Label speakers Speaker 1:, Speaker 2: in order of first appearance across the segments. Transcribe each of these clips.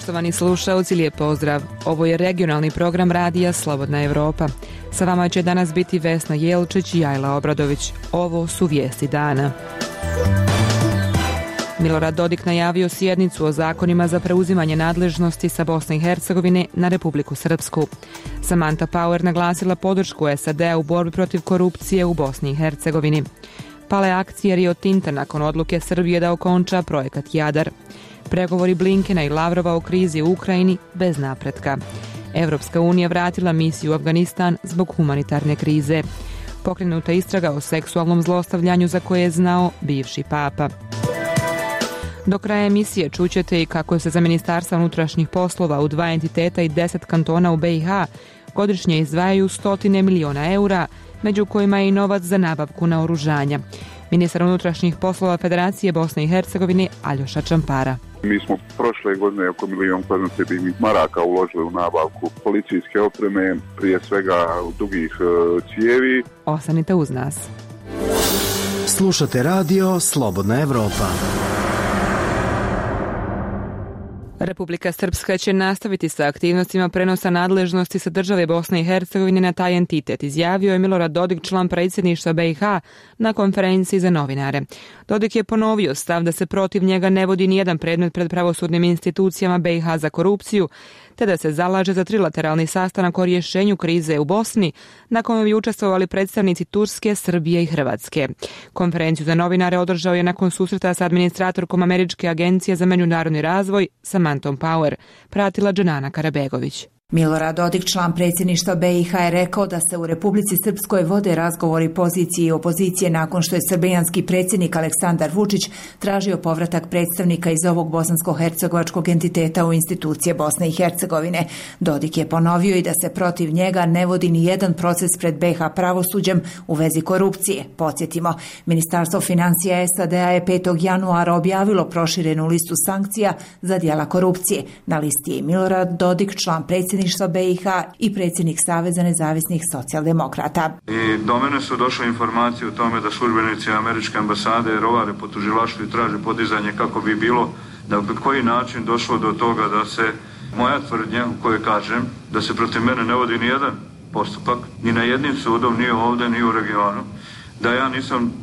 Speaker 1: Poštovani slušaoci, lijep pozdrav. Ovo je regionalni program radija Slobodna Evropa. Sa vama će danas biti Vesna Jelčić i Ajla Obradović. Ovo su vijesti dana. Milorad Dodik najavio sjednicu o zakonima za preuzimanje nadležnosti sa Bosne i Hercegovine na Republiku Srpsku. Samantha Power naglasila podršku SAD-a u borbi protiv korupcije u Bosni i Hercegovini. Pale akcije Rio Tinta nakon odluke Srbije da okonča projekat Jadar. Pregovori Blinkena i Lavrova o krizi u Ukrajini bez napretka. Evropska unija vratila misiju u Afganistan zbog humanitarne krize. Pokrenuta istraga o seksualnom zlostavljanju za koje je znao bivši papa. Do kraja emisije čućete i kako se za Ministarstva unutrašnjih poslova u 2 entiteta i 10 kantona u BiH godišnje izdvajaju 100 miliona eura, među kojima je i novac za nabavku naoružanja. Ministar unutrašnjih poslova Federacije Bosne i Hercegovine Aljoša Čampara.
Speaker 2: Mi smo prošle godine oko 1 milion kvadratnih maraka uložili u nabavku policijske opreme, prije svega dugih cijevi.
Speaker 1: Ostanite uz nas.
Speaker 3: Slušate radio Slobodna Evropa.
Speaker 1: Republika Srpska će nastaviti sa aktivnostima prenosa nadležnosti sa države Bosne i Hercegovine na taj entitet, izjavio je Milorad Dodik, član predsjedništva BiH, na konferenciji za novinare. Dodik je ponovio stav da se protiv njega ne vodi nijedan predmet pred pravosudnim institucijama BiH za korupciju, te da se zalaže za trilateralni sastanak o rješenju krize u Bosni, na kome bi učestvovali predstavnici Turske, Srbije i Hrvatske. Konferenciju za novinare održao je nakon susreta sa administratorkom Američke agencije za međunarodni razvoj, Samanthom Power, pratila Dženana Karabegović.
Speaker 4: Milorad Dodik, član predsjedništva BiH, je rekao da se u Republici Srpskoj vode razgovori pozicije i opozicije nakon što je srbijanski predsjednik Aleksandar Vučić tražio povratak predstavnika iz ovog bosansko-hercegovačkog entiteta u institucije Bosne i Hercegovine. Dodik je ponovio i da se protiv njega ne vodi ni jedan proces pred BiH pravosuđem u vezi korupcije. Podsjetimo, Ministarstvo financija SAD-a je 5. januara objavilo proširenu listu sankcija za djela korupcije. Na listi je Milorad Dodik, član predsjedništva BiH i predsjednik Saveza nezavisnih socijaldemokrata.
Speaker 5: I do mene su došle informacije o tome da službenici američke ambasade rovare po tužilaštvu i traže podizanje kako bi bilo, da bi koji način došlo do toga da se moja tvrdnja u kojoj kažem da se protiv mene ne vodi ni jedan postupak, ni na jednim sudom, ni ovdje, ni u regionu, da ja nisam,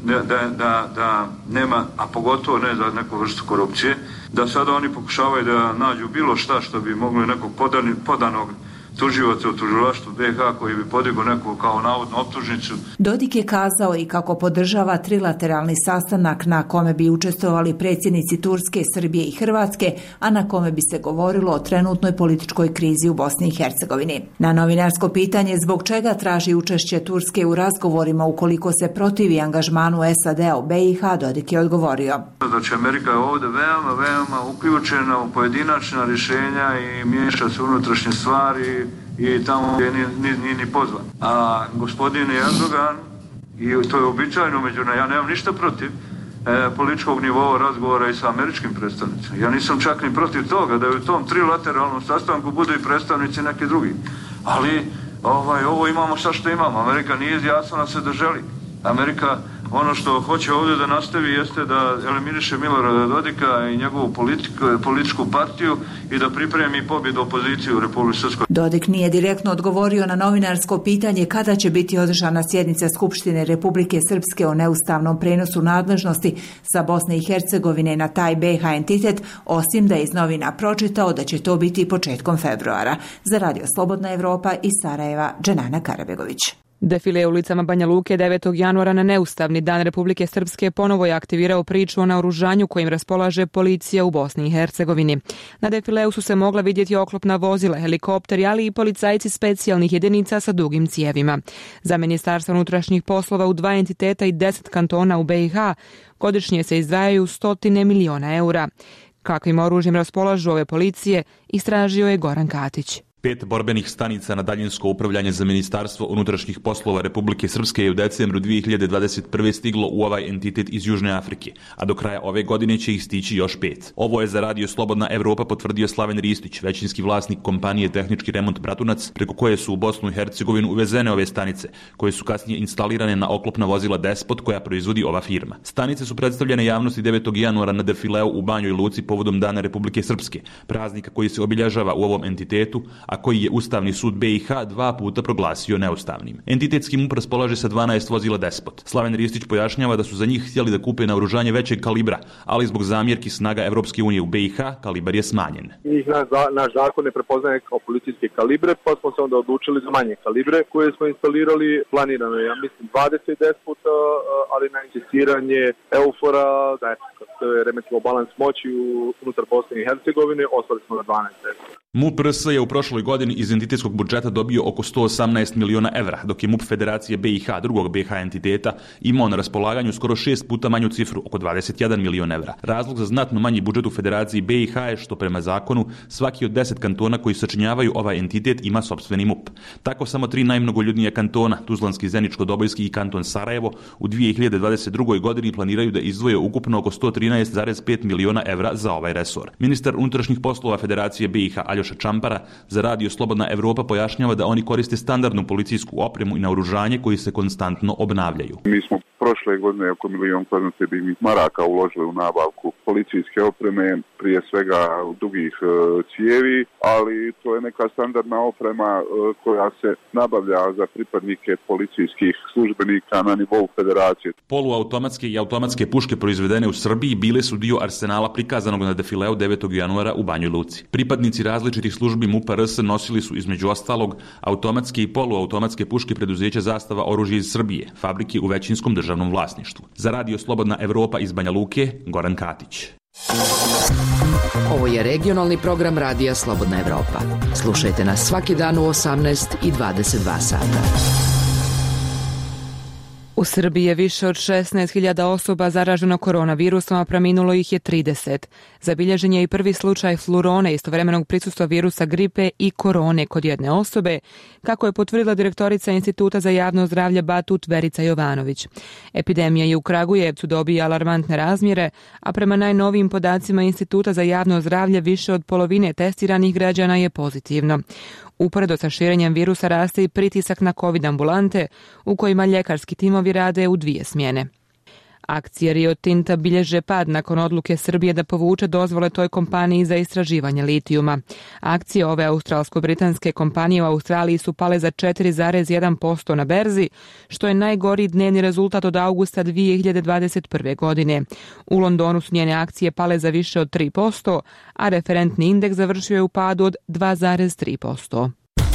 Speaker 5: da nema, a pogotovo ne za neku vrstu korupcije, da sada oni pokušavaju da nađu bilo šta što bi mogli nekog podanog tužioca u tužilaštvu BiH koji bi podigao neku kao navodnu optužnicu.
Speaker 4: Dodik je kazao i kako podržava trilateralni sastanak na kome bi učestvovali predsjednici Turske, Srbije i Hrvatske, a na kome bi se govorilo o trenutnoj političkoj krizi u Bosni i Hercegovini. Na novinarsko pitanje zbog čega traži učešće Turske u razgovorima ukoliko se protivi angažmanu SAD-a u BiH, Dodik je odgovorio.
Speaker 5: Znači Amerika je ovdje veoma uključena u pojedinačna rješenja i miješa se unutrašnje stvari i tamo gdje nije ni pozvan. A gospodin Erdogan, i to je običajno ja nemam ništa protiv političkog nivoa razgovora i sa američkim predstavnicima. Ja nisam čak ni protiv toga da u tom trilateralnom sastanku budu i predstavnici neki drugi. Ali ovo imamo sad što imamo. Amerika nije izjasnila se da želi. Amerika ono što hoće ovdje da nastavi jeste da eliminiše Milorada Dodika i njegovu političku partiju i da pripremi pobjedu opoziciju u Republici Srpskoj.
Speaker 4: Dodik nije direktno odgovorio na novinarsko pitanje kada će biti održana sjednica Skupštine Republike Srpske o neustavnom prenosu nadležnosti sa Bosne i Hercegovine na taj BiH entitet, osim da je iz novina pročitao da će to biti početkom februara. Za Radio Slobodna Evropa iz Sarajeva, Dženana Karabegović.
Speaker 1: Defile ulicama Banja Luke 9. januara na neustavni dan Republike Srpske ponovo je aktivirao priču o naoružanju kojim raspolaže policija u Bosni i Hercegovini. Na defileu su se mogla vidjeti oklopna vozila, helikopteri, ali i policajci specijalnih jedinica sa dugim cijevima. Za Ministarstvo unutrašnjih poslova u 2 entiteta i 10 kantona u BiH godišnje se izdvajaju 100 miliona eura. Kakvim oružjem raspolažu ove policije, istražio je Goran Katić.
Speaker 6: 5 borbenih stanica na daljinsko upravljanje za Ministarstvo unutrašnjih poslova Republike Srpske je u decembru 2021. stiglo u ovaj entitet iz Južne Afrike, a do kraja ove godine će ih stići još 5. Ovo je za Radio Slobodna Evropa potvrdio Slaven Ristić, većinski vlasnik kompanije Tehnički remont Bratunac, preko koje su u Bosnu i Hercegovinu uvezene ove stanice, koje su kasnije instalirane na oklopna vozila Despot koja proizvodi ova firma. Stanice su predstavljene javnosti 9. januara na defileu u Banjoj Luci povodom Dana Republike Srpske, praznika koji se obilježava u ovom entitetu, a koji je Ustavni sud BiH 2 puta proglasio neustavnim. Entitetski MUP raspolaže sa 12 vozila Despot. Slaven Ristić pojašnjava da su za njih htjeli da kupe naoružanje većeg kalibra, ali zbog zamjerki snaga Evropske unije u BiH kalibar je smanjen.
Speaker 7: Naš zakon ne prepoznaje kao policijske kalibre, pa smo se onda odlučili za manje kalibre koje smo instalirali. Planirano je, ja mislim, 20 Despota, ali na insistiranje EUFOR-a, da je remetilo balans moći unutar Bosne i Hercegovine, ostali smo na 12 Despota.
Speaker 6: MUP RS je u prošloj godini iz entitetskog budžeta dobio oko 118 miliona evra, dok je MUP Federacije BiH, drugog BiH entiteta, imao na raspolaganju skoro 6 puta manju cifru, oko 21 miliona evra. Razlog za znatno manji budžet u Federaciji BiH je što prema zakonu svaki od 10 kantona koji sačinjavaju ovaj entitet ima sopstveni MUP. Tako samo 3 najmnogoljudnija kantona, Tuzlanski, Zeničko-Dobojski i kanton Sarajevo, u 2022. godini planiraju da izdvoje ukupno oko 113,5 miliona evra za ovaj resor. Ministar unutrašnjih poslova Federacije BiH Aljoša Čampara za Radio Slobodna Evropa pojašnjava da oni koriste standardnu policijsku opremu i naoružanje koji se konstantno obnavljaju.
Speaker 2: Mi smo prošle godine oko $1.000.000 uložili u nabavku policijske opreme, prije svega dugih cijevi, ali to je neka standardna oprema koja se nabavlja za pripadnike policijskih službenika na nivou federacije.
Speaker 6: Poluautomatske i automatske puške proizvedene u Srbiji bile su dio arsenala prikazanog na defileu 9. januara u Banjoj Luci. Pripadnici različitih službi MUP-a RS nosili su između ostalog automatske i poluautomatske puške preduzeća Zastava oružja iz Srbije, fabrike u većinskom državnom vlasništvu. Za Radio Slobodna Evropa iz Banja Luke, Goran Katić.
Speaker 8: Ovo je regionalni program Radija Slobodna Evropa. Slušajte nas svaki dan u 18 i 22 sata.
Speaker 1: U Srbiji je više od 16.000 osoba zaraženo koronavirusom, a preminulo ih je 30. Zabilježen je i prvi slučaj flurone, istovremenog prisustva virusa gripe i korone kod jedne osobe, kako je potvrdila direktorica Instituta za javno zdravlje Batut Verica Jovanović. Epidemija je u Kragujevcu dobija alarmantne razmjere, a prema najnovijim podacima Instituta za javno zdravlje više od polovine testiranih građana je pozitivno. Uporedo sa širenjem virusa raste i pritisak na COVID ambulante, u kojima ljekarski timovi rade u 2 smjene. Akcije Rio Tinta bilježe pad nakon odluke Srbije da povuče dozvole toj kompaniji za istraživanje litijuma. Akcije ove australsko-britanske kompanije u Australiji su pale za 4,1% na berzi, što je najgori dnevni rezultat od augusta 2021. godine. U Londonu su njene akcije pale za više od 3%, a referentni indeks završio je u padu od 2,3%.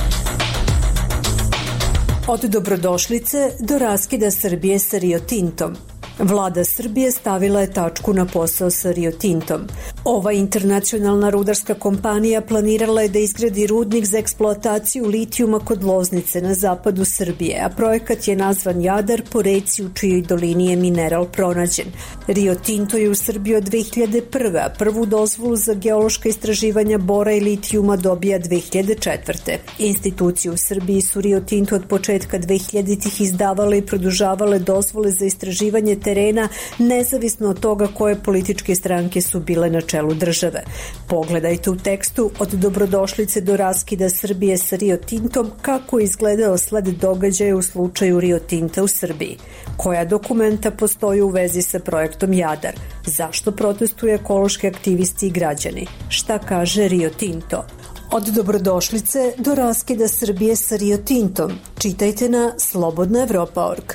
Speaker 9: Od dobrodošlice do raskida Srbije sa Rio Tintom. Vlada Srbije stavila je tačku na posao sa Rio Tintom. Ova internacionalna rudarska kompanija planirala je da izgradi rudnik za eksploataciju litijuma kod Loznice na zapadu Srbije, a projekat je nazvan Jadar po reci u čijoj dolini je mineral pronađen. Rio Tinto je u Srbiji od 2001. a prvu dozvolu za geološka istraživanja bora i litijuma dobija 2004. Institucije u Srbiji su Rio Tinto od početka 2000-ih izdavale i produžavale dozvole za istraživanje terena, nezavisno od toga koje političke stranke su bile na čelu države. Pogledajte u tekstu Od dobrodošlice do raskida Srbije sa Rio Tintom kako je izgledao sled događaja u slučaju Rio Tinta u Srbiji. Koja dokumenta postoji u vezi sa projektom Jadar? Zašto protestuju ekološki aktivisti i građani? Šta kaže Rio Tinto? Od dobrodošlice do raskida Srbije sa Rio Tintom. Čitajte na slobodnaevropa.org.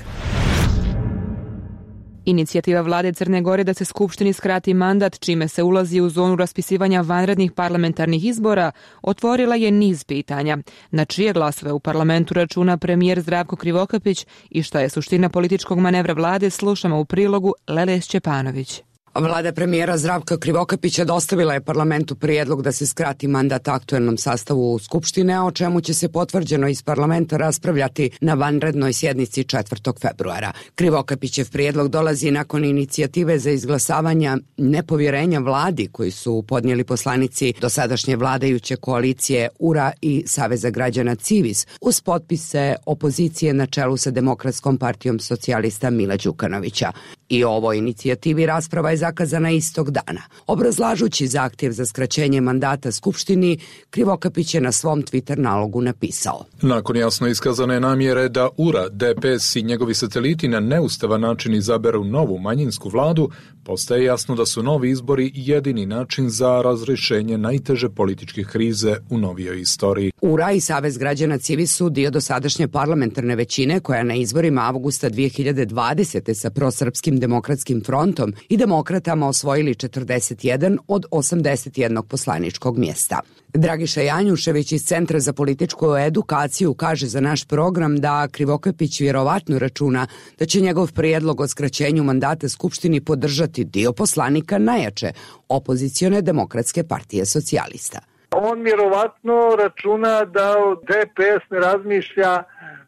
Speaker 1: Inicijativa vlade Crne Gore da se Skupštini skrati mandat, čime se ulazi u zonu raspisivanja vanrednih parlamentarnih izbora, otvorila je niz pitanja. Na čije glasove u parlamentu računa premijer Zdravko Krivokapić i šta je suština političkog manevra vlade, slušamo u prilogu Lele Šćepanović.
Speaker 10: Vlada premijera Zdravka Krivokapića dostavila je parlamentu prijedlog da se skrati mandat aktuelnom sastavu Skupštine, o čemu će se potvrđeno iz parlamenta raspravljati na vanrednoj sjednici 4. februara. Krivokapićev prijedlog dolazi nakon inicijative za izglasavanja nepovjerenja vladi koji su podnijeli poslanici dosadašnje vladajuće koalicije URA i Saveza građana Civis uz potpise opozicije na čelu sa Demokratskom partijom socijalista Mila Đukanovića. I o ovoj inicijativi rasprava je zakazana istog dana. Obrazlažući zahtjev za skraćenje mandata Skupštini, Krivokapić je na svom Twitter nalogu napisao:
Speaker 11: Nakon jasno iskazane namjere da URA, DPS i njegovi sateliti na neustavan način izaberu novu manjinsku vladu, postaje jasno da su novi izbori jedini način za razrješenje najteže političke krize u novijoj istoriji.
Speaker 10: URA i Savez građana Civis su dio dosadašnje parlamentarne većine koja na izborima avgusta 2020. sa prosrpskim Demokratskim frontom i demokratama osvojili 41 od 81 poslaničkog mjesta. Dragiša Janjušević iz Centra za političku edukaciju kaže za naš program da Krivokapić vjerovatno računa da će njegov prijedlog o skraćenju mandata Skupštini podržati dio poslanika najjače opozicione Demokratske partije socijalista.
Speaker 12: On vjerovatno računa da DPS ne razmišlja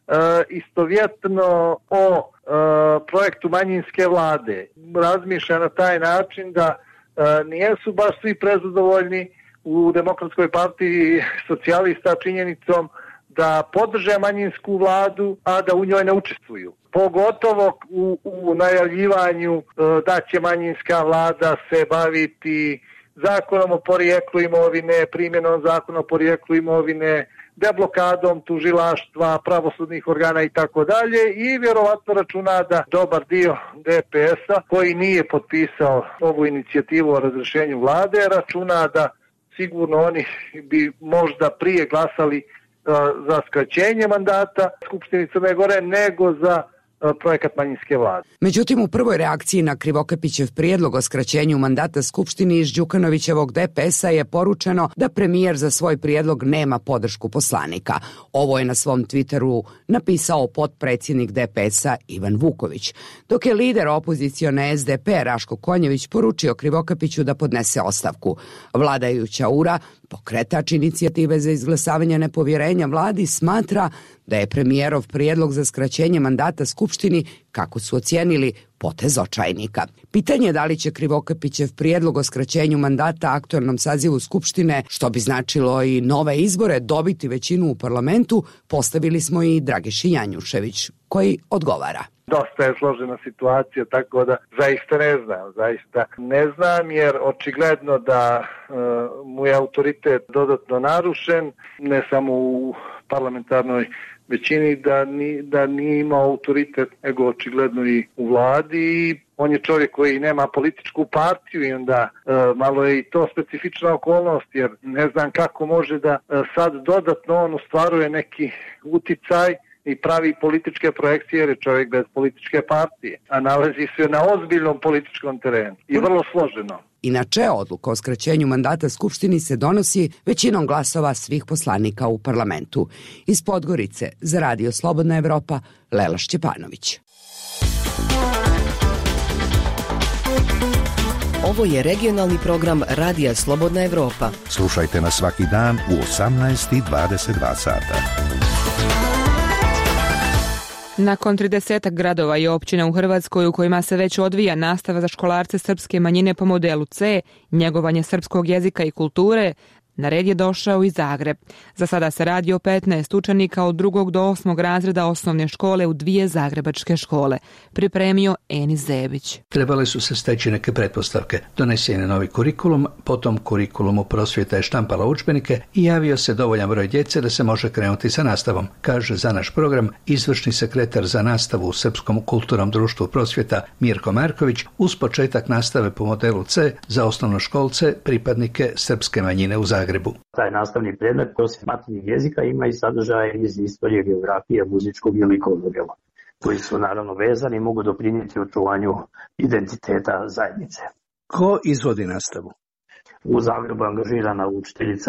Speaker 12: istovjetno o projektu manjinske vlade. Razmišlja na taj način da nijesu baš svi prezadovoljni u Demokratskoj partiji socijalista činjenicom da podrže manjinsku vladu, a da u njoj ne učestvuju. Pogotovo u najavljivanju da će manjinska vlada se baviti zakonom o porijeklu imovine, primjenom zakona o porijeklu imovine, deblokadom tužilaštva, pravosudnih organa i tako dalje, i vjerovatno računa da dobar dio DPS-a koji nije potpisao ovu inicijativu o razrješenju vlade, računa da sigurno oni bi možda prije glasali za skraćenje mandata Skupštine Crne Gore nego za projekat manjinske vlade.
Speaker 10: Međutim, u prvoj reakciji na Krivokapićev prijedlog o skraćenju mandata Skupštini iz Đukanovićevog DPS-a je poručeno da premijer za svoj prijedlog nema podršku poslanika. Ovo je na svom Twitteru napisao potpredsjednik DPS-a Ivan Vuković, dok je lider opozicione SDP Raško Konjević poručio Krivokapiću da podnese ostavku. Vladajuća URA, pokretač inicijative za izglasavanje nepovjerenja vladi, smatra da je premijerov prijedlog za skraćenje mandata Skupštini, kako su ocijenili, potez očajnika. Pitanje je da li će Krivokapićev prijedlog o skraćenju mandata aktualnom sazivu Skupštine, što bi značilo i nove izbore, dobiti većinu u parlamentu, postavili smo i Dragiši Janjušević, koji odgovara.
Speaker 12: Dosta je složena situacija, tako da zaista ne znam jer očigledno da mu je autoritet dodatno narušen, ne samo u parlamentarnoj većini, da nije imao autoritet, nego očigledno i u vladi. On je čovjek koji nema političku partiju i onda malo je i to specifična okolnost, jer ne znam kako može da sad dodatno on ostvaruje neki uticaj i pravi političke projekcije, jer je čovjek bez političke partije, a nalazi se na ozbiljnom političkom terenu i vrlo složeno.
Speaker 10: Inače, odluka o skraćenju mandata Skupštini se donosi većinom glasova svih poslanika u parlamentu. Iz Podgorice za Radio Slobodna Evropa, Lela Šćepanović.
Speaker 13: Ovo je regionalni program Radija Slobodna Evropa.
Speaker 14: Slušajte nas svaki dan u 18:22 sata.
Speaker 1: Nakon 30 gradova i općina u Hrvatskoj u kojima se već odvija nastava za školarce srpske manjine po modelu C, njegovanje srpskog jezika i kulture, na red je došao i Zagreb. Za sada se radi o 15 učenika od 2. do 8. razreda osnovne škole u 2 zagrebačke škole. Pripremio Enis Zebić.
Speaker 15: Trebale su se steći neke pretpostavke. Donesen je novi kurikulum, potom kurikulumu prosvjeta je štampala udžbenike i javio se dovoljan broj djece da se može krenuti sa nastavom, kaže za naš program izvršni sekretar za nastavu u Srpskom kulturnom društvu prosvjeta Mirko Marković uz početak nastave po modelu C za osnovnoškolce, pripadnike srpske manjine u Zagrebu.
Speaker 16: Taj nastavni predmet prosvjet maternjeg jezika ima i sadržaje iz istorije, geografije, muzičkog i likovnog djela, koji su naravno vezani i mogu doprinijeti očuvanju identiteta zajednice.
Speaker 15: Ko izvodi nastavu?
Speaker 16: U Zagrebu je angažirana učiteljica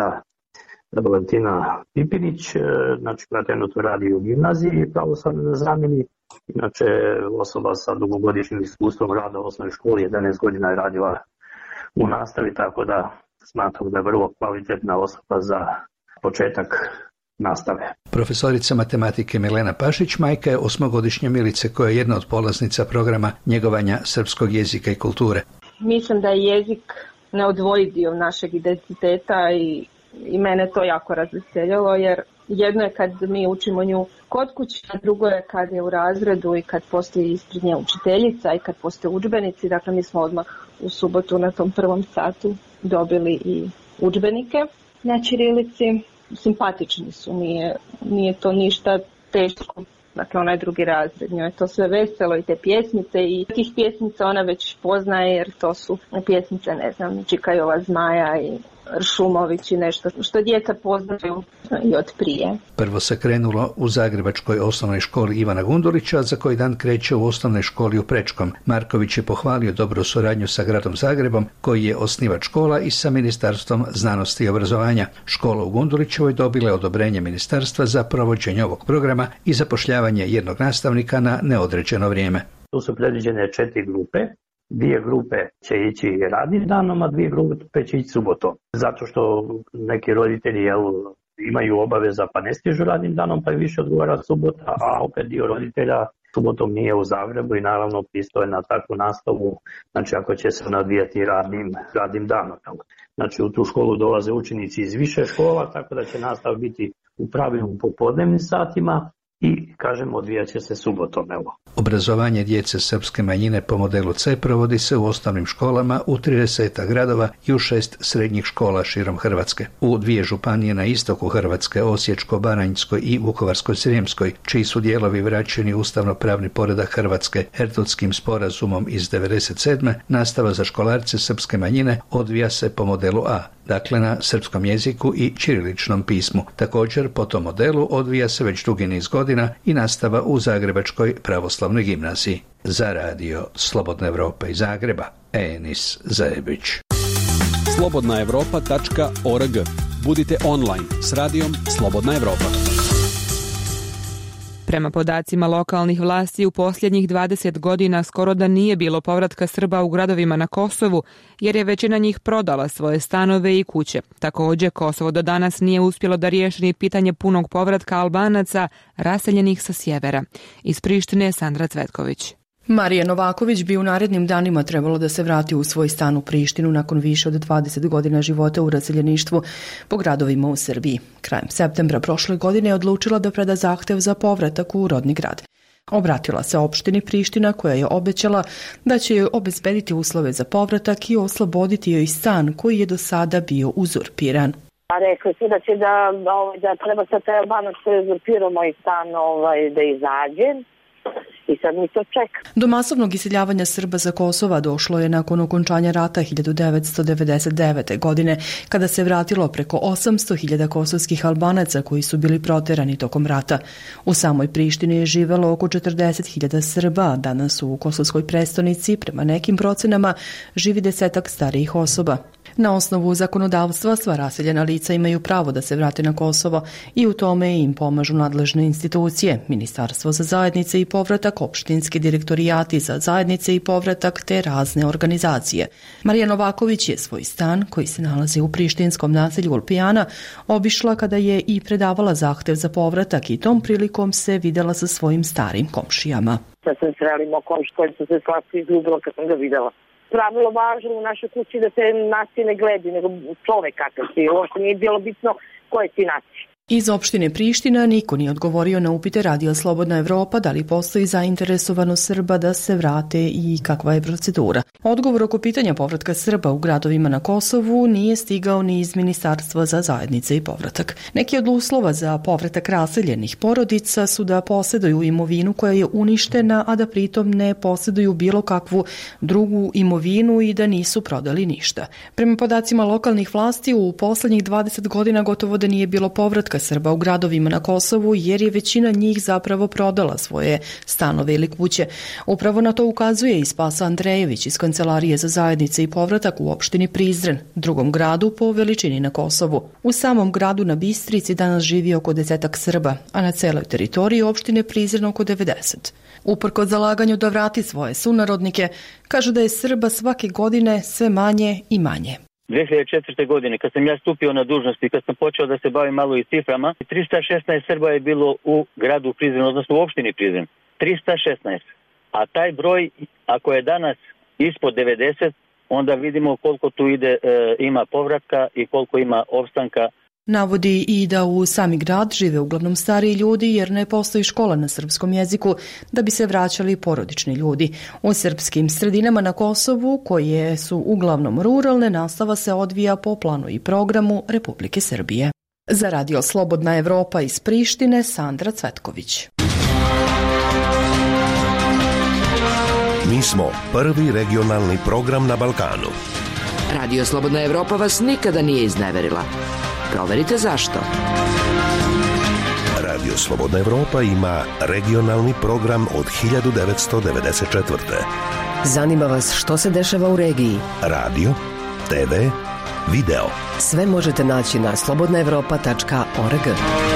Speaker 16: Valentina Pipinić, znači koja trenutno radi u gimnaziji pravoslavnoj na zamjeni, Inače, osoba sa dugogodišnjim iskustvom rada u osnovnoj školi, 11 godina je radila u nastavi, tako da smatram da je vrlo kvalitetna osoba za početak nastave.
Speaker 15: Profesorica matematike Milena Pašić majka je 8-godišnje Milice koja je jedna od polaznica programa njegovanja srpskog jezika i kulture.
Speaker 17: Mislim da je jezik neodvojiv dio našeg identiteta i mene to jako razveseljalo, jer jedno je kad mi učimo nju kod kuće, a drugo je kad je u razredu i kad postoji ispred nje učiteljica i kad postoje udžbenici. Dakle, mi smo odmah u subotu na tom prvom satu dobili i udžbenike na ćirilici. Simpatični su, nije to ništa teško. Dakle, ona je drugi razred, njoj je to sve veselo i te pjesmice i tih pjesmica ona već poznaje jer to su pjesmice, ne znam, Čikajova Zmaja i Ršumović i nešto što djeca poznaju i od prije.
Speaker 15: Prvo se krenulo u zagrebačkoj osnovnoj školi Ivana Gundulića, za koji dan kreće u osnovnoj školi u Prečkom. Marković je pohvalio dobru suradnju sa gradom Zagrebom, koji je osnivač škola, i sa Ministarstvom znanosti i obrazovanja. Škola u Gundulićevoj dobila je odobrenje ministarstva za provođenje ovog programa i zapošljavanje jednog nastavnika na neodređeno vrijeme.
Speaker 16: Tu su predviđene 4 grupe. 2 grupe će ići radnim danom, a 2 grupe će ići subotom. Zato što neki roditelji imaju obaveza pa ne stižu radnim danom, pa je više odgovara subota, a opet dio roditelja subotom nije u Zagrebu i naravno pristoje na takvu nastavu, znači ako će se odvijati radnim danom. Znači u tu školu dolaze učenici iz više škola, tako da će nastava biti u pravilu u popodnevnim satima i, kažem, odvijat će se subotom.
Speaker 15: Obrazovanje djece srpske manjine po modelu C provodi se u osnovnim školama u 30 gradova i u 6 srednjih škola širom Hrvatske. U 2 županije na istoku Hrvatske, Osječko-baranjskoj i Vukovarsko-srijemskoj, čiji su dijelovi vraćeni u ustavno-pravni poredak Hrvatske Erdutskim sporazumom iz 1997. nastava za školarce srpske manjine odvija se po modelu A, dakle na srpskom jeziku i ćiriličnom pismu. Također po tom modelu odvija se već dugi niz godina i nastava u Zagrebačkoj pravoslavnoj gimnaziji. Za radio Slobodna Evropa iz Zagreba, Enis Zajebić.
Speaker 18: slobodnaevropa.org. Budite online s radijom Slobodna Evropa.
Speaker 1: Prema podacima lokalnih vlasti, u posljednjih 20 godina skoro da nije bilo povratka Srba u gradovima na Kosovu, jer je većina njih prodala svoje stanove i kuće. Također, Kosovo do danas nije uspjelo da riješi ni pitanje punog povratka Albanaca raseljenih sa sjevera. Iz Prištine, Sandra Cvetković.
Speaker 19: Marija Novaković bi u narednim danima trebalo da se vrati u svoj stan u Prištinu nakon više od 20 godina života u raseljeništvu po gradovima u Srbiji. Krajem septembra prošle godine je odlučila da preda zahtev za povratak u rodni grad. Obratila se opštini Priština koja je obećala da će joj obezbediti uslove za povratak i osloboditi joj stan koji je do sada bio uzurpiran.
Speaker 20: Rekli su da će da treba sa taj Albanac koji je uzurpirao moj stan da izađe. I sad mi to čeka.
Speaker 19: Do masovnog iseljavanja Srba za Kosova došlo je nakon okončanja rata 1999. godine, kada se vratilo preko 800.000 kosovskih Albanaca koji su bili proterani tokom rata. U samoj Prištini je živelo oko 40.000 Srba, danas u kosovskoj prestonici, prema nekim procenama, živi 10-ak starijih osoba. Na osnovu zakonodavstva sva raseljena lica imaju pravo da se vrate na Kosovo i u tome im pomažu nadležne institucije, Ministarstvo za zajednice i povratak, opštinski direktorijati za zajednice i povratak te razne organizacije. Marija Novaković je svoj stan, koji se nalazi u prištinskom naselju Ulpijana, obišla kada je i predavala zahtev za povratak i tom prilikom se videla sa svojim starim komšijama.
Speaker 20: Sad sam srelimo komši koji su se slatko izgubila kad sam ga videla. Pravilo važno u našoj kući da se nacije ne gledi, nego čovek kakav si. Uopšte nije bilo bitno koje si nacije.
Speaker 19: Iz opštine Priština niko nije odgovorio na upite Radija Slobodna Evropa da li postoji zainteresovanost Srba da se vrate i kakva je procedura. Odgovor oko pitanja povratka Srba u gradovima na Kosovu nije stigao ni iz Ministarstva za zajednice i povratak. Neki od uslova za povratak raseljenih porodica su da posjeduju imovinu koja je uništena, a da pritom ne posjeduju bilo kakvu drugu imovinu i da nisu prodali ništa. Prema podacima lokalnih vlasti, u poslednjih 20 godina gotovo da nije bilo povratka povratka Srba u gradovima na Kosovu jer je većina njih zapravo prodala svoje stanove ili kuće. Upravo na to ukazuje i Spasa Andrejević iz Kancelarije za zajednice i povratak u opštini Prizren, drugom gradu po veličini na Kosovu. U samom gradu na Bistrici danas živi oko 10 Srba, a na celoj teritoriji opštine Prizren oko 90. Uprkos zalaganju da vrati svoje sunarodnike, kažu da je Srba svake godine sve manje i manje.
Speaker 21: 2004. godine, kad sam ja stupio na dužnost i kad sam počeo da se bavim malo i ciframa, 316 Srba je bilo u gradu Prizren, odnosno u opštini Prizren. 316. A taj broj, ako je danas ispod 90, onda vidimo koliko tu ima povratka i koliko ima opstanka.
Speaker 19: Navodi i da u sami grad žive uglavnom stariji ljudi jer ne postoji škola na srpskom jeziku da bi se vraćali porodični ljudi. U srpskim sredinama na Kosovu, koje su uglavnom ruralne, nastava se odvija po planu i programu Republike Srbije. Za Radio Slobodna Evropa iz Prištine, Sandra Cvetković.
Speaker 14: Mi smo prvi regionalni program na Balkanu.
Speaker 8: Radio Slobodna Evropa vas nikada nije izneverila. Proverite zašto.
Speaker 14: Radio Slobodna Evropa ima regionalni program od 1994.
Speaker 13: Zanima vas što se dešava u regiji?
Speaker 14: Radio, TV, video.
Speaker 13: Sve možete naći na slobodnaevropa.org.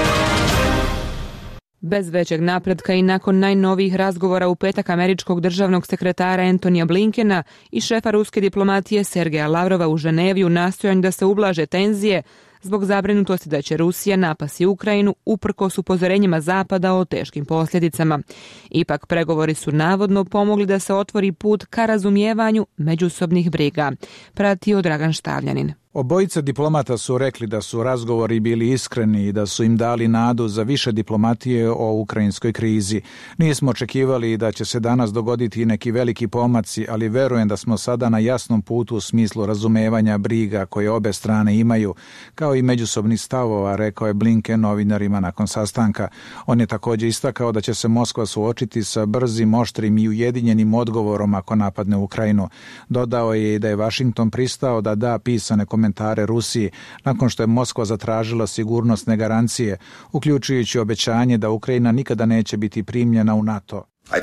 Speaker 1: Bez većeg napretka i nakon najnovijih razgovora u petak američkog državnog sekretara Antonija Blinkena i šefa ruske diplomatije Sergeja Lavrova u Ženevi u nastojanju da se ublaže tenzije zbog zabrinutosti da će Rusija napasti Ukrajinu uprkos upozorenjima Zapada o teškim posljedicama. Ipak pregovori su navodno pomogli da se otvori put ka razumijevanju međusobnih briga. Pratio Dragan Štavljanin.
Speaker 22: Obojica diplomata su rekli da su razgovori bili iskreni i da su im dali nadu za više diplomatije o ukrajinskoj krizi. Nismo očekivali da će se danas dogoditi neki veliki pomaci, ali verujem da smo sada na jasnom putu u smislu razumevanja briga koje obe strane imaju, kao i međusobnih stavova, rekao je Blinken novinarima nakon sastanka. On je također istakao da će se Moskva suočiti sa brzim, oštrim i ujedinjenim odgovorom ako napadne Ukrajinu. Dodao je i da je Vašington pristao da da pisane komentare Rusiji nakon što je Moskva zatražila sigurnosne garancije, uključujući obećanje da Ukrajina nikada neće biti primljena u NATO.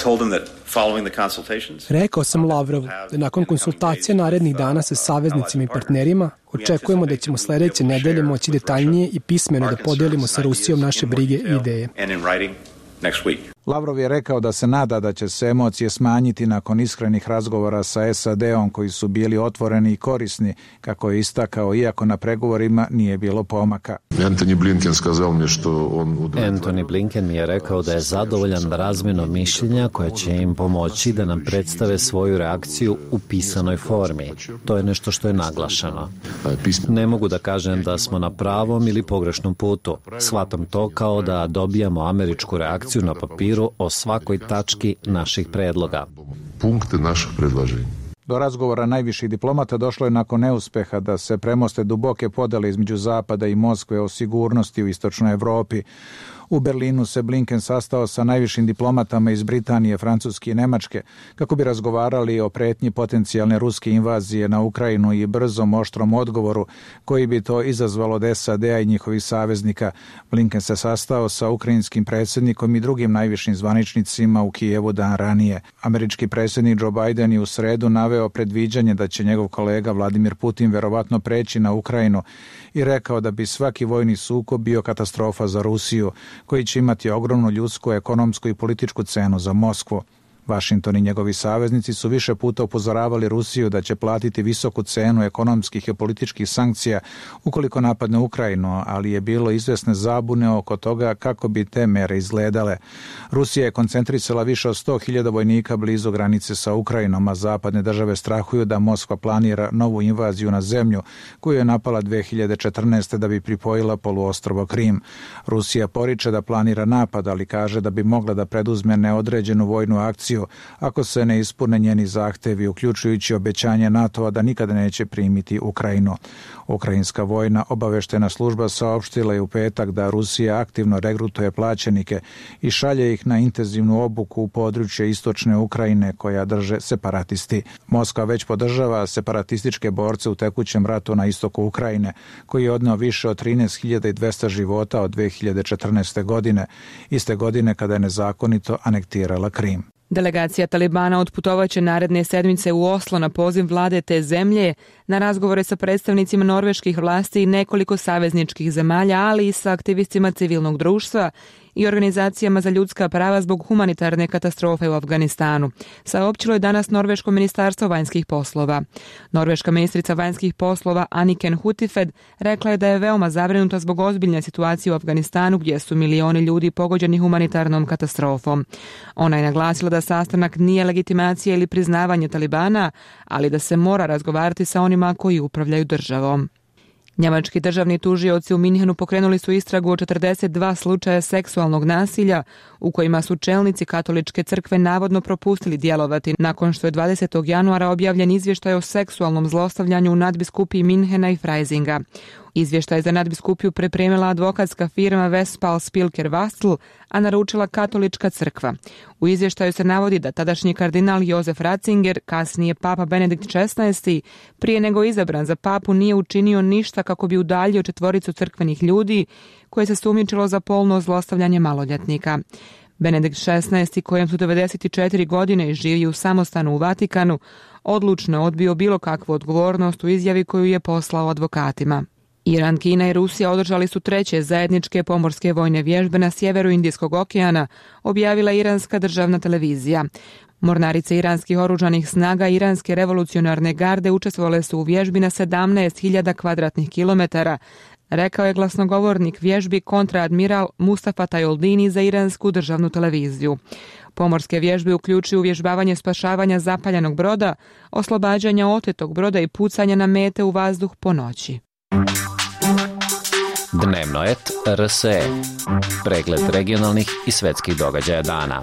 Speaker 23: Rekao sam Lavrovu da nakon konsultacija narednih dana sa saveznicima i partnerima očekujemo da ćemo sljedeće nedelje moći detaljnije i pismeno da podelimo sa Rusijom naše brige i ideje.
Speaker 22: Lavrov je rekao da se nada da će se emocije smanjiti nakon iskrenih razgovora sa SAD-om koji su bili otvoreni i korisni, kako je istakao, iako na pregovorima nije bilo pomaka.
Speaker 24: Antony Blinken mi je rekao da je zadovoljan razmjenom mišljenja koja će im pomoći da nam predstave svoju reakciju u pisanoj formi. To je nešto što je naglašeno. Ne mogu da kažem da smo na pravom ili pogrešnom putu. Shvatam to kao da dobijamo američku reakciju na papiru o svakoj tački naših predloga.
Speaker 22: Do razgovora najviših diplomata došlo je nakon neuspeha da se premoste duboke podele između Zapada i Moskve o sigurnosti u istočnoj Evropi. U Berlinu se Blinken sastao sa najvišim diplomatama iz Britanije, Francuske i Nemačke kako bi razgovarali o pretnji potencijalne ruske invazije na Ukrajinu i brzom, oštrom odgovoru koji bi to izazvalo od SAD-a i njihovih saveznika. Blinken se sastao sa ukrajinskim predsjednikom i drugim najvišim zvaničnicima u Kijevu dan ranije. Američki predsjednik Joe Biden je u sredu naveo predviđanje da će njegov kolega Vladimir Putin verovatno preći na Ukrajinu i rekao da bi svaki vojni sukob bio katastrofa za Rusiju, koji će imati ogromnu ljudsku, ekonomsku i političku cenu za Moskvu. Vašington i njegovi saveznici su više puta upozoravali Rusiju da će platiti visoku cenu ekonomskih i političkih sankcija ukoliko napadne Ukrajinu, ali je bilo izvesne zabune oko toga kako bi te mere izgledale. Rusija je koncentrisala više od 100.000 vojnika blizu granice sa Ukrajinom, a zapadne države strahuju da Moskva planira novu invaziju na zemlju koju je napala 2014. da bi pripojila poluostrvo Krim. Rusija poriče da planira napad, ali kaže da bi mogla da preduzme neodređenu vojnu akciju koaliciju ako se ne ispune njeni zahtevi, uključujući obećanje NATO-a da nikada neće primiti Ukrajinu. Ukrajinska vojna obaveštena služba saopštila je u petak da Rusija aktivno regrutuje plaćenike i šalje ih na intenzivnu obuku u područje istočne Ukrajine koja drže separatisti. Moskva već podržava separatističke borce u tekućem ratu na istoku Ukrajine, koji je odneo više od 13.200 života od 2014. godine, iste godine kada je nezakonito anektirala Krim.
Speaker 1: Delegacija Talibana otputovaće naredne sedmice u Oslo na poziv vlade te zemlje na razgovore sa predstavnicima norveških vlasti i nekoliko savezničkih zemalja, ali i sa aktivistima civilnog društva i organizacijama za ljudska prava zbog humanitarne katastrofe u Afganistanu, saopćilo je danas Norveško ministarstvo vanjskih poslova. Norveška ministrica vanjskih poslova Anniken Huitfeldt rekla je da je veoma zabrinuta zbog ozbiljne situacije u Afganistanu gdje su milioni ljudi pogođeni humanitarnom katastrofom. Ona je naglasila da sastanak nije legitimacija ili priznavanje Talibana, ali da se mora razgovarati sa onima koji upravljaju državom. Njemački državni tužioci u Minhenu pokrenuli su istragu o 42 slučaja seksualnog nasilja u kojima su čelnici katoličke crkve navodno propustili djelovati nakon što je 20. januara objavljen izvještaj o seksualnom zlostavljanju u nadbiskupiji Minhena i Freisinga. Izvještaj za nadbiskupiju pripremila advokatska firma Westphal Spilker Wastel, a naručila katolička crkva. U izvještaju se navodi da tadašnji kardinal Josef Ratzinger, kasnije papa Benedikt XVI, prije nego izabran za papu nije učinio ništa kako bi udaljio 4 crkvenih ljudi koje se sumnjičilo za polno zlostavljanje maloljetnika. Benedikt XVI, kojem su 94 godine i živi u samostanu u Vatikanu, odlučno odbio bilo kakvu odgovornost u izjavi koju je poslao advokatima. Iran, Kina i Rusija održali su 3. zajedničke pomorske vojne vježbe na sjeveru Indijskog okeana, objavila iranska državna televizija. Mornarice iranskih oružanih snaga i iranske revolucionarne garde učestvovale su u vježbi na 17.000 kvadratnih kilometara, rekao je glasnogovornik vježbi kontraadmiral Mustafa Tajoldini za iransku državnu televiziju. Pomorske vježbe uključuju uvježbavanje spašavanja zapaljenog broda, oslobađanja otetog broda i pucanja na mete u vazduh po noći.
Speaker 24: Dnevno et RSE. Pregled regionalnih i svetskih događaja dana.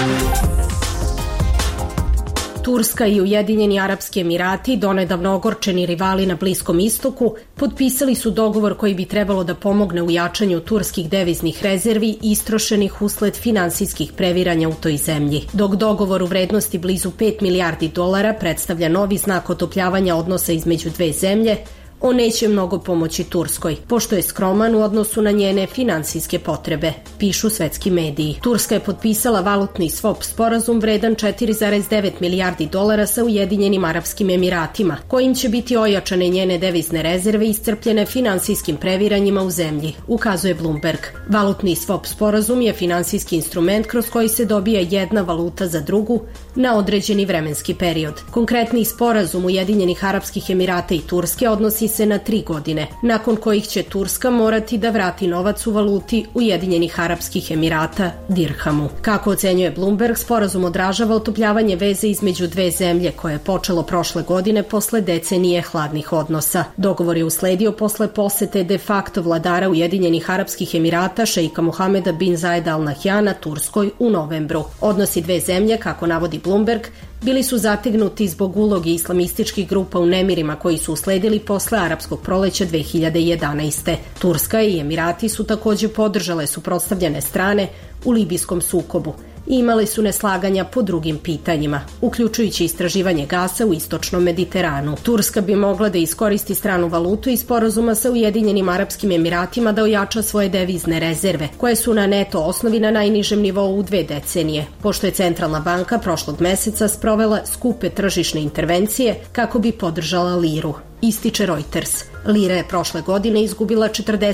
Speaker 3: Turska i Ujedinjeni Arapski Emirati, donedavno ogorčeni rivali na Bliskom istoku, potpisali su dogovor koji bi trebalo da pomogne u jačanju turskih deviznih rezervi istrošenih usled finansijskih previranja u toj zemlji. Dok dogovor u vrednosti blizu 5 milijardi dolara predstavlja novi znak otopljavanja odnosa između dve zemlje, on neće mnogo pomoći Turskoj, pošto je skroman u odnosu na njene finansijske potrebe, pišu svetski mediji. Turska je potpisala valutni swap sporazum vredan 4,9 milijardi dolara sa Ujedinjenim Arapskim Emiratima, kojim će biti ojačane njene devizne rezerve iscrpljene finansijskim previranjima u zemlji, ukazuje Bloomberg. Valutni swap sporazum je finansijski instrument kroz koji se dobija jedna valuta za drugu na određeni vremenski period. Konkretni sporazum Ujedinjenih Arapskih Emirata i Turske odnosi se na 3 godine, nakon kojih će Turska morati da vrati novac u valuti Ujedinjenih Arapskih Emirata, dirhamu. Kako ocenjuje Bloomberg, sporazum odražava otopljavanje veze između dve zemlje koje je počelo prošle godine posle decenije hladnih odnosa. Dogovor je usledio posle posete de facto vladara Ujedinjenih Arapskih Emirata šeika Mohameda bin Zayed Al Nahyana Turskoj u novembru. Odnosi dve zemlje, kako navodi Bloomberg, bili su zategnuti zbog uloge islamističkih grupa u nemirima koji su usledili posle arapskog proleća 2011. Turska i Emirati su također podržale suprotstavljene strane u libijskom sukobu i imali su neslaganja po drugim pitanjima, uključujući istraživanje gasa u istočnom Mediteranu. Turska bi mogla da iskoristi stranu valutu i sporazuma sa Ujedinjenim Arapskim Emiratima da ojača svoje devizne rezerve, koje su na neto osnovi na najnižem nivou u 2 decenije, pošto je Centralna banka prošlog meseca sprovela skupe tržišne intervencije kako bi podržala liru. Ističe Reuters. Lira je prošle godine izgubila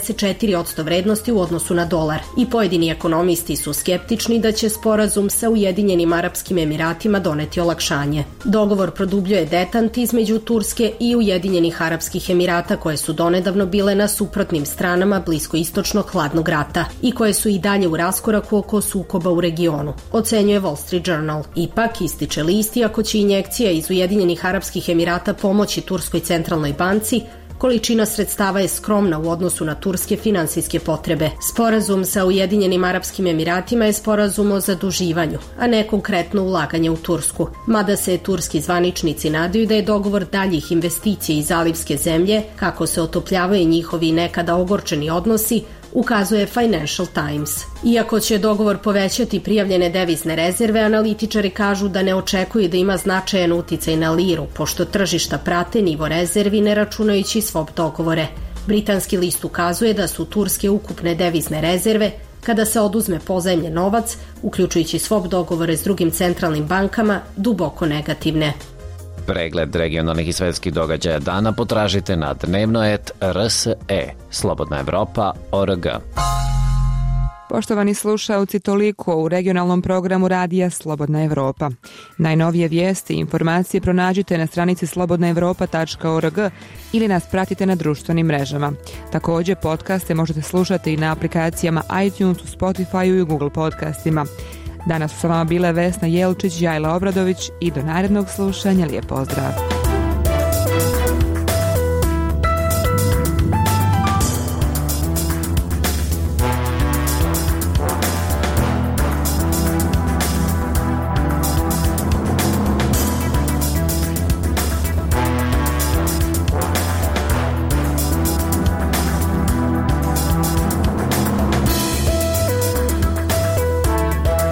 Speaker 3: 44% vrednosti u odnosu na dolar i pojedini ekonomisti su skeptični da će sporazum sa Ujedinjenim Arapskim Emiratima doneti olakšanje. Dogovor produbljuje detant između Turske i Ujedinjenih Arapskih Emirata koje su donedavno bile na suprotnim stranama bliskoistočnog hladnog rata i koje su i dalje u raskoraku oko sukoba u regionu, ocenjuje Wall Street Journal. Ipak, ističe list, iako će injekcija iz Ujedinjenih Arapskih Emirata pomoći Turskoj centralnoj banci, Količina sredstava je skromna u odnosu na turske finansijske potrebe. Sporazum sa Ujedinjenim Arapskim Emiratima je sporazum o zaduživanju, a ne konkretno ulaganje u Tursku. Mada se turski zvaničnici nadaju da je dogovor daljih investicija iz zalivske zemlje, kako se otopljavaju njihovi nekada ogorčeni odnosi, ukazuje Financial Times. Iako će dogovor povećati prijavljene devizne rezerve, analitičari kažu da ne očekuju da ima značajan uticaj na liru, pošto tržišta prate nivo rezervi ne računajući swap dogovore. Britanski list ukazuje da su turske ukupne devizne rezerve, kada se oduzme pozajmljen novac, uključujući swap dogovore s drugim centralnim bankama, duboko negativne.
Speaker 24: Pregled regionalnih i svetskih događaja dana potražite na dnevno.rs.e slobodnaevropa.org.
Speaker 1: Poštovani slušaoci, toliko u regionalnom programu radija Slobodna Evropa. Najnovije vijesti i informacije pronađite na stranici slobodnaevropa.org ili nas pratite na društvenim mrežama. Također, podcaste možete slušati i na aplikacijama iTunes, Spotify i Google podcastima. Danas su s vama bile Vesna Jelčić, Jajla Obradović i do narednog slušanja lijep pozdrav.